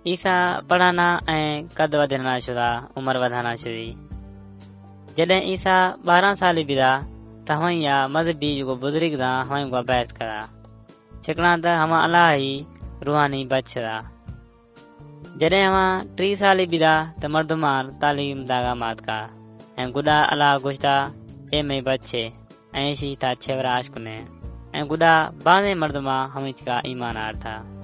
ईसा पढ़ाना ऐं कद वधना शुदा उम्र वधाना शुरी। जॾहिं ईसा 12 साल बिदा त हवाई या मज़हबी जेको बुज़ुर्ग था हवाई को बहस करा छिकणा त हवा अलाह ही रूहानी बचदा। जॾहिं हवा 3 साल बिदा त मर्दुमार तालीम दागामात का ऐं गुडा अलाह गुश्ता ए में बचे ऐं शी था छेवरा आशकुने ऐं गुडा बाने मर्दमा हमिच का ईमान आरथा।